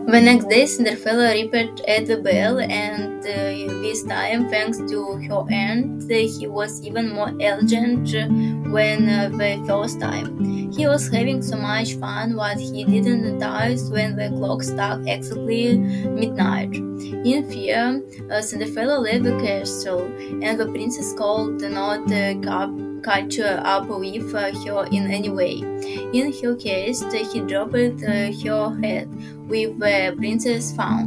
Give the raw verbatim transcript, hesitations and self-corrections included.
The next day, Cinderella rapped at the bell, and uh, this time, thanks to her aunt, he was even more elegant when uh, the first time. He was having so much fun what he didn't notice when the clock struck exactly midnight. In fear, uh, Cinderella left the castle, and the princess called not uh, cap- catch up with uh, her in any way. In her case, he dropped uh, her head with the princess found.